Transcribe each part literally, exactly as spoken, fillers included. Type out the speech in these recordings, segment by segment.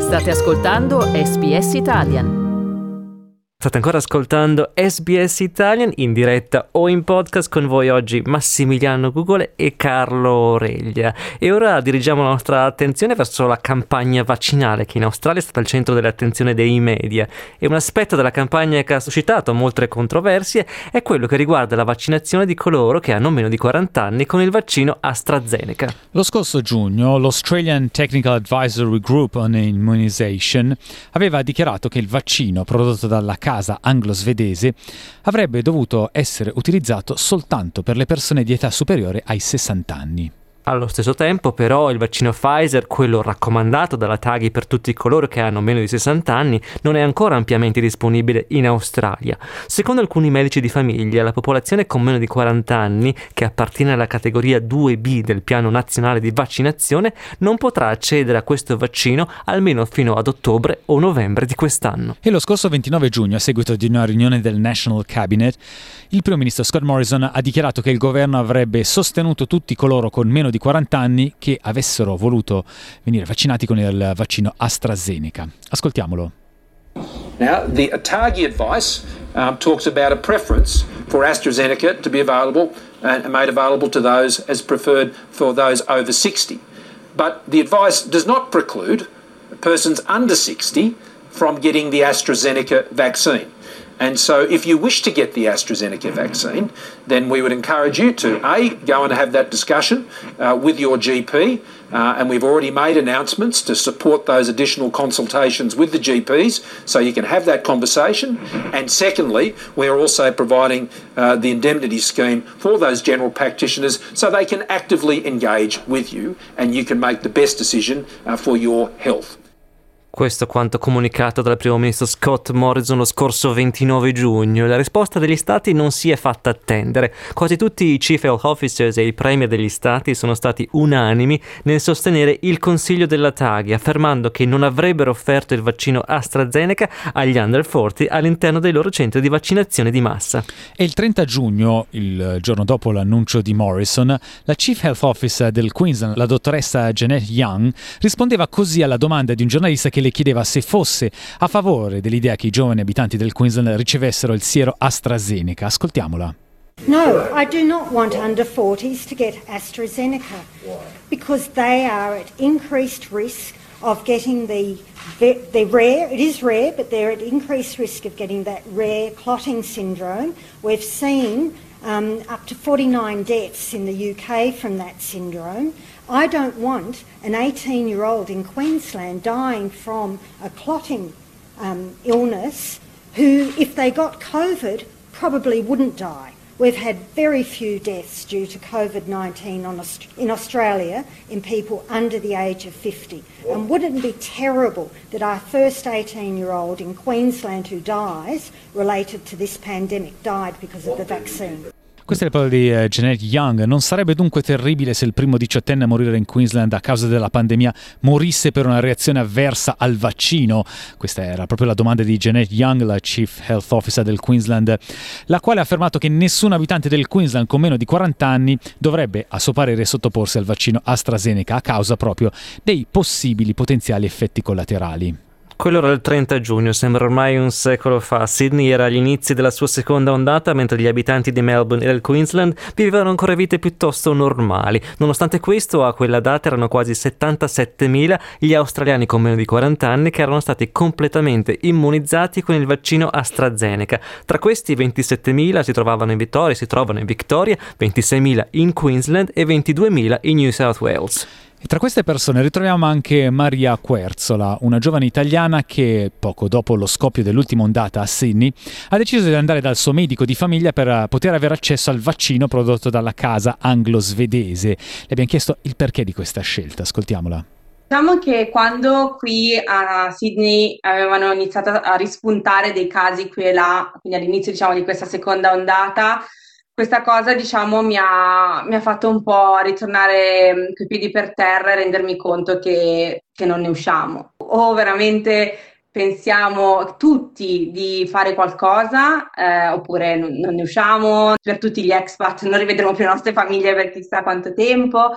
State ascoltando S B S Italian. State ancora ascoltando S B S Italian in diretta o in podcast. Con voi oggi Massimiliano Gugole e Carlo Oreglia. E ora dirigiamo la nostra attenzione verso la campagna vaccinale, che in Australia è stata al centro dell'attenzione dei media. E un aspetto della campagna che ha suscitato molte controversie è quello che riguarda la vaccinazione di coloro che hanno meno di quaranta anni con il vaccino AstraZeneca. Lo scorso giugno l'Australian Technical Advisory Group on Immunization aveva dichiarato che il vaccino prodotto dalla casa anglo-svedese avrebbe dovuto essere utilizzato soltanto per le persone di età superiore ai sessanta anni. Allo stesso tempo, però, il vaccino Pfizer, quello raccomandato dalla T A G I per tutti coloro che hanno meno di sessanta anni, non è ancora ampiamente disponibile in Australia. Secondo alcuni medici di famiglia, la popolazione con meno di quaranta anni, che appartiene alla categoria due B del Piano Nazionale di Vaccinazione, non potrà accedere a questo vaccino almeno fino ad ottobre o novembre di quest'anno. E lo scorso ventinove giugno, a seguito di una riunione del National Cabinet, il primo ministro Scott Morrison ha dichiarato che il governo avrebbe sostenuto tutti coloro con meno di quaranta anni che avessero voluto venire vaccinati con il vaccino AstraZeneca. Ascoltiamolo. Now, the T A G I advice um, talks about a preference for AstraZeneca to be available and made available to those as preferred for those over sixty. But the advice does not preclude persons under sixty from getting the AstraZeneca vaccine. And so if you wish to get the AstraZeneca vaccine, then we would encourage you to, A, go and have that discussion uh, with your G P, uh, and we've already made announcements to support those additional consultations with the G Ps, so you can have that conversation. And secondly, we're also providing uh, the indemnity scheme for those general practitioners so they can actively engage with you and you can make the best decision uh, for your health. Questo quanto comunicato dal primo ministro Scott Morrison lo scorso ventinove giugno. La risposta degli stati non si è fatta attendere. Quasi tutti i chief health officers e i premier degli stati sono stati unanimi nel sostenere il consiglio della T A G I, affermando che non avrebbero offerto il vaccino AstraZeneca agli under quaranta all'interno dei loro centri di vaccinazione di massa. E il trenta giugno, il giorno dopo l'annuncio di Morrison, la chief health officer del Queensland, la dottoressa Janet Young, rispondeva così alla domanda di un giornalista che le chiedeva se fosse a favore dell'idea che i giovani abitanti del Queensland ricevessero il siero AstraZeneca. Ascoltiamola. No, I do not want under forties to get AstraZeneca because they are at increased risk of getting the, the rare, it is rare, but they're at increased risk of getting that rare clotting syndrome. We've seen um, up to forty-nine deaths in the U K from that syndrome. I don't want an eighteen-year-old in Queensland dying from a clotting um, illness who, if they got COVID, probably wouldn't die. We've had very few deaths due to COVID nineteen on Aust- in Australia in people under the age of fifty. And wouldn't it be terrible that our first eighteen-year-old in Queensland who dies related to this pandemic died because of the vaccine? Questa è la parola di uh, Janet Young. Non sarebbe dunque terribile se il primo diciottenne a morire in Queensland a causa della pandemia morisse per una reazione avversa al vaccino? Questa era proprio la domanda di Janet Young, la Chief Health Officer del Queensland, la quale ha affermato che nessun abitante del Queensland con meno di quaranta anni dovrebbe, a suo parere, sottoporsi al vaccino AstraZeneca a causa proprio dei possibili potenziali effetti collaterali. Quello era il trenta giugno, sembra ormai un secolo fa. Sydney era agli inizi della sua seconda ondata, mentre gli abitanti di Melbourne e del Queensland vivevano ancora vite piuttosto normali. Nonostante questo, a quella data erano quasi settantasettemila gli australiani con meno di quaranta anni che erano stati completamente immunizzati con il vaccino AstraZeneca. Tra questi ventisettemila si trovavano in Victoria, si trovano in Victoria, ventiseimila in Queensland e ventiduemila in New South Wales. E tra queste persone ritroviamo anche Maria Querzola, una giovane italiana che, poco dopo lo scoppio dell'ultima ondata a Sydney, ha deciso di andare dal suo medico di famiglia per poter avere accesso al vaccino prodotto dalla casa anglo-svedese. Le abbiamo chiesto il perché di questa scelta, ascoltiamola. Diciamo che quando qui a Sydney avevano iniziato a rispuntare dei casi qui e là, quindi all'inizio diciamo di questa seconda ondata, questa cosa, diciamo, mi ha, mi ha fatto un po' ritornare coi piedi per terra e rendermi conto che, che non ne usciamo. O veramente pensiamo tutti di fare qualcosa, eh, oppure non, non ne usciamo. Per tutti gli expat non rivedremo più le nostre famiglie per chissà quanto tempo.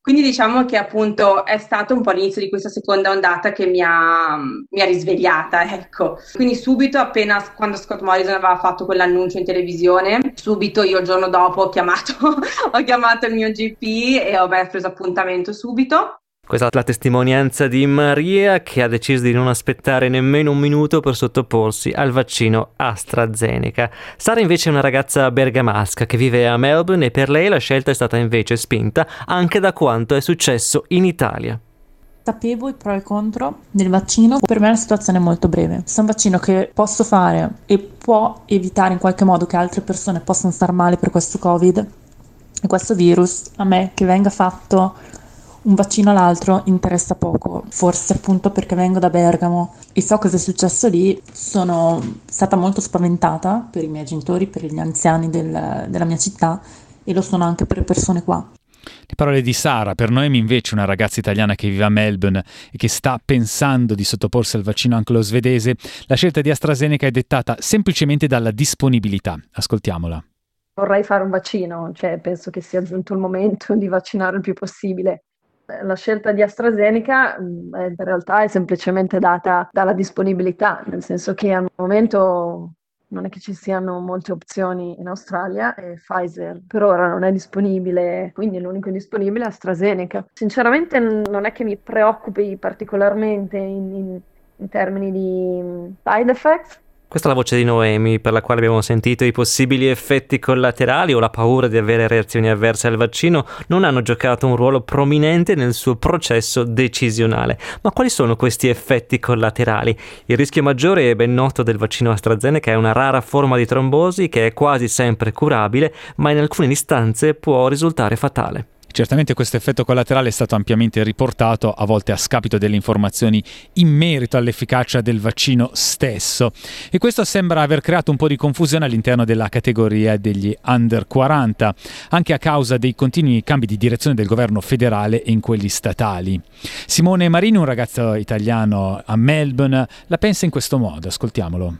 Quindi diciamo che appunto è stato un po' l'inizio di questa seconda ondata che mi ha, mi ha risvegliata, ecco. Quindi subito, appena quando Scott Morrison aveva fatto quell'annuncio in televisione, subito io il giorno dopo ho chiamato, ho chiamato il mio G P e ho beh, preso appuntamento subito. Questa è la testimonianza di Maria, che ha deciso di non aspettare nemmeno un minuto per sottoporsi al vaccino AstraZeneca. Sara invece è una ragazza bergamasca che vive a Melbourne e per lei la scelta è stata invece spinta anche da quanto è successo in Italia. Sapevo i pro e i contro del vaccino, per me la situazione è molto breve. Se è un vaccino che posso fare e può evitare in qualche modo che altre persone possano star male per questo Covid e questo virus, a me che venga fatto un vaccino all'altro interessa poco, forse appunto perché vengo da Bergamo e so cosa è successo lì. Sono stata molto spaventata per i miei genitori, per gli anziani del, della mia città e lo sono anche per le persone qua. Le parole di Sara. Per Noemi invece, una ragazza italiana che vive a Melbourne e che sta pensando di sottoporsi al vaccino anglo-svedese, la scelta di AstraZeneca è dettata semplicemente dalla disponibilità. Ascoltiamola. Vorrei fare un vaccino, cioè penso che sia giunto il momento di vaccinare il più possibile. La scelta di AstraZeneca in realtà è semplicemente data dalla disponibilità, nel senso che al momento non è che ci siano molte opzioni in Australia e Pfizer per ora non è disponibile, quindi l'unico disponibile è AstraZeneca. Sinceramente non è che mi preoccupi particolarmente in, in, in termini di side effects. Questa è la voce di Noemi, per la quale abbiamo sentito i possibili effetti collaterali o la paura di avere reazioni avverse al vaccino non hanno giocato un ruolo prominente nel suo processo decisionale. Ma quali sono questi effetti collaterali? Il rischio maggiore e ben noto del vaccino AstraZeneca è una rara forma di trombosi che è quasi sempre curabile, ma in alcune istanze può risultare fatale. Certamente questo effetto collaterale è stato ampiamente riportato, a volte a scapito delle informazioni in merito all'efficacia del vaccino stesso. E questo sembra aver creato un po' di confusione all'interno della categoria degli under quaranta, anche a causa dei continui cambi di direzione del governo federale e in quelli statali. Simone Marini, un ragazzo italiano a Melbourne, la pensa in questo modo. Ascoltiamolo.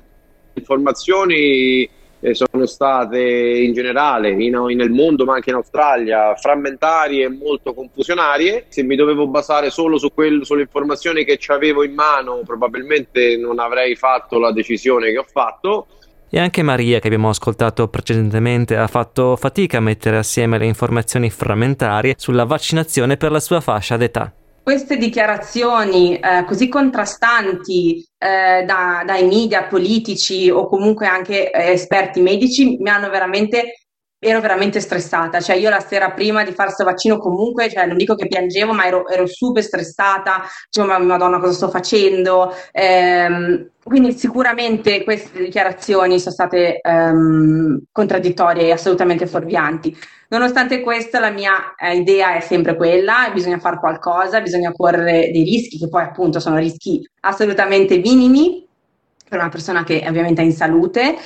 Informazioni sono state in generale in, nel mondo ma anche in Australia frammentarie e molto confusionarie. Se mi dovevo basare solo su quello, sulle informazioni che ci avevo in mano, probabilmente non avrei fatto la decisione che ho fatto. E anche Maria, che abbiamo ascoltato precedentemente, ha fatto fatica a mettere assieme le informazioni frammentarie sulla vaccinazione per la sua fascia d'età. Queste dichiarazioni eh, così contrastanti eh, da, dai media politici o comunque anche eh, esperti medici mi hanno veramente, ero veramente stressata. Cioè io la sera prima di fare questo vaccino comunque, cioè non dico che piangevo, ma ero, ero super stressata, dicevo ma madonna cosa sto facendo? Ehm, quindi sicuramente queste dichiarazioni sono state ehm, contraddittorie e assolutamente fuorvianti. Nonostante questo la mia eh, idea è sempre quella, bisogna fare qualcosa, bisogna correre dei rischi che poi appunto sono rischi assolutamente minimi per una persona che ovviamente è in salute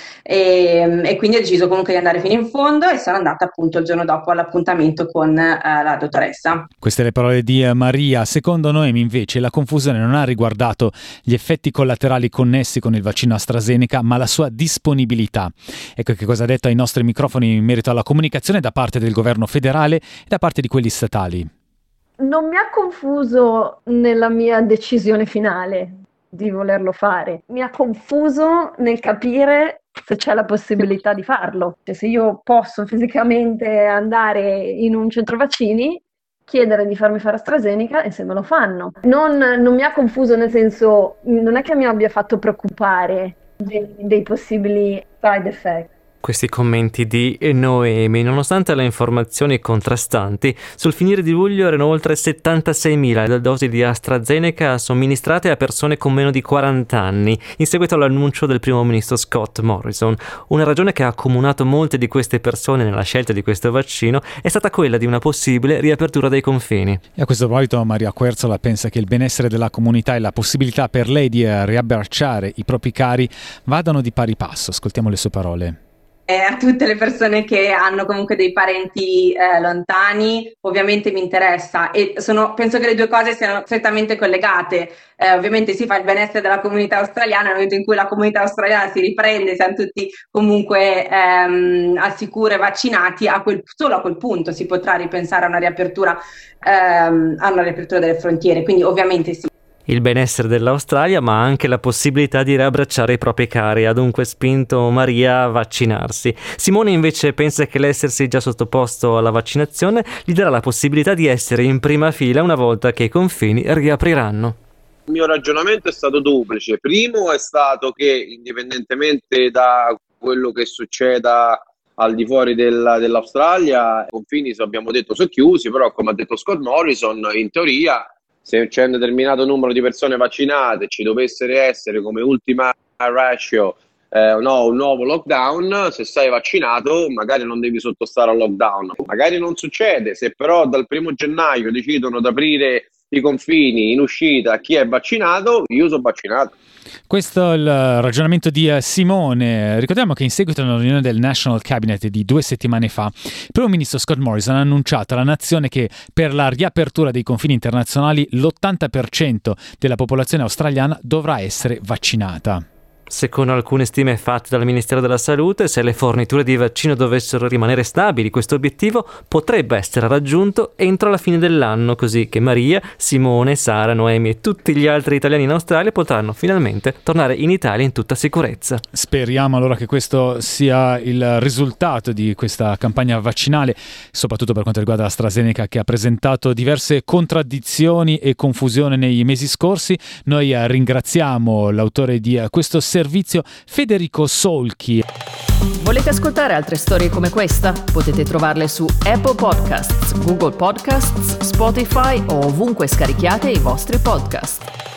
e, e quindi ho deciso comunque di andare fino in fondo e sono andata appunto il giorno dopo all'appuntamento con eh, la dottoressa. Queste le parole di Maria. Secondo Noemi invece la confusione non ha riguardato gli effetti collaterali connessi con il vaccino AstraZeneca ma la sua disponibilità. Ecco che cosa ha detto ai nostri microfoni in merito alla comunicazione da parte del governo federale e da parte di quelli statali. Non mi ha confuso nella mia decisione finale di volerlo fare, mi ha confuso nel capire se c'è la possibilità di farlo, cioè se io posso fisicamente andare in un centro vaccini, chiedere di farmi fare AstraZeneca e se me lo fanno. Non, non mi ha confuso nel senso, non è che mi abbia fatto preoccupare dei, dei possibili side effect. Questi commenti di Noemi, nonostante le informazioni contrastanti, sul finire di luglio erano oltre settantaseimila dosi di AstraZeneca somministrate a persone con meno di quaranta anni, in seguito all'annuncio del primo ministro Scott Morrison. Una ragione che ha accomunato molte di queste persone nella scelta di questo vaccino è stata quella di una possibile riapertura dei confini. E a questo proposito Maria Querzola pensa che il benessere della comunità e la possibilità per lei di riabbracciare i propri cari vadano di pari passo. Ascoltiamo le sue parole. a tutte le persone che hanno comunque dei parenti eh, lontani, ovviamente mi interessa e sono, penso che le due cose siano strettamente collegate. Eh, ovviamente si fa il benessere della comunità australiana nel momento in cui la comunità australiana si riprende, siamo tutti comunque ehm, al sicuro e vaccinati, a quel, solo a quel punto si potrà ripensare a una riapertura, ehm, a una riapertura delle frontiere, quindi ovviamente sì. Il benessere dell'Australia, ma anche la possibilità di riabbracciare i propri cari, ha dunque spinto Maria a vaccinarsi. Simone invece pensa che l'essersi già sottoposto alla vaccinazione gli darà la possibilità di essere in prima fila una volta che i confini riapriranno. Il mio ragionamento è stato duplice. Primo è stato che, indipendentemente da quello che succeda al di fuori della, dell'Australia, i confini, abbiamo detto, sono chiusi, però come ha detto Scott Morrison, in teoria se c'è un determinato numero di persone vaccinate, ci dovesse essere come ultima ratio eh, no, un nuovo lockdown, se sei vaccinato magari non devi sottostare al lockdown. Magari non succede, se però dal primo gennaio decidono di aprire i confini in uscita a chi è vaccinato, io sono vaccinato. Questo è il ragionamento di Simone. Ricordiamo che in seguito alla riunione del National Cabinet di due settimane fa, il primo ministro Scott Morrison ha annunciato alla nazione che per la riapertura dei confini internazionali l'ottanta per cento della popolazione australiana dovrà essere vaccinata. Secondo alcune stime fatte dal Ministero della Salute, se le forniture di vaccino dovessero rimanere stabili, questo obiettivo potrebbe essere raggiunto entro la fine dell'anno, così che Maria, Simone, Sara, Noemi e tutti gli altri italiani in Australia potranno finalmente tornare in Italia in tutta sicurezza. Speriamo allora che questo sia il risultato di questa campagna vaccinale, soprattutto per quanto riguarda AstraZeneca, che ha presentato diverse contraddizioni e confusione nei mesi scorsi. Noi ringraziamo l'autore di questo servizio, Federico Solchi. Volete ascoltare altre storie come questa? Potete trovarle su Apple Podcasts, Google Podcasts, Spotify o ovunque scarichiate i vostri podcast.